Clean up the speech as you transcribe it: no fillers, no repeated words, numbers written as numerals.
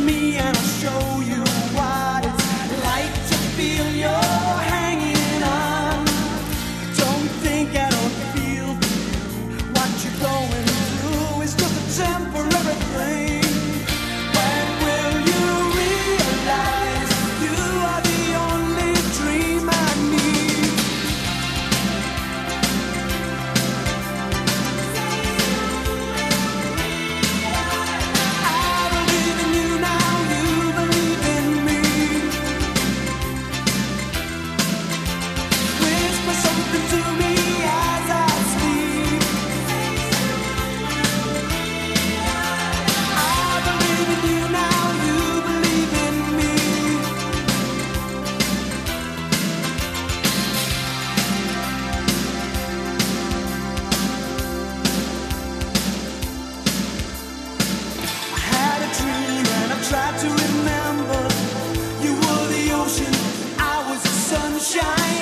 me and I'll show you what it's like to feel you're hanging on. Don't think I don't feel for you. What you're going through is just a temporary thing. When will you realize you are the only dream I need? I believe in you now, you believe in me. Whisper something to me as I sleep. I believe in you now, you believe in me. I had a dream and I tried to remember. You were the ocean, I was the sunshine.